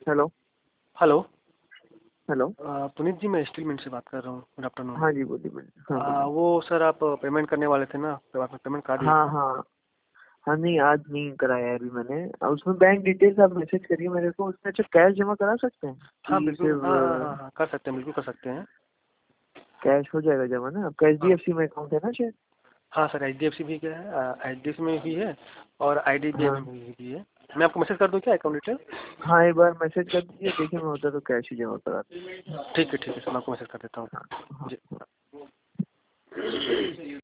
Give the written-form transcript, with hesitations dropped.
Hello. Hello. Hello. Puneet ji, मैं Steel Mint से बात कर रहा हूँ। Good afternoon. हाँ जी, बोलिए बोलिए। हाँ बोलिए। वो सर, आप पेमेंट करने वाले थे ना, तो आपने पेमेंट करा दिया हाँ क्या? हाँ हाँ, नहीं आज नहीं कराया है अभी मैंने। उसमें बैंक डिटेल्स आप मैसेज करिए मेरे को, उसमें अच्छा कैश जमा करा सकते हैं हाँ कि बिल्कुल, हाँ हाँ हाँ सिर्फ हाँ, कर सकते हैं, बिल्कुल कर सकते हैं। कैश हो जाएगा जमा ना? आपका हाँ HDFC में अकाउंट है ना शायद? हाँ सर, HDFC भी क्या है, HDFC में भी है और IDBI में हाँ भी है। मैं आपको मैसेज कर दूँ क्या अकाउंट डिटेल? हाँ, एक बार मैसेज कर दीजिए, देखिए मैं होता तो कैश ही जमा करा ठीक है सर, मैं आपको मैसेज कर देता हूँ। दूँ। हाँ हाँ जी। हाँ।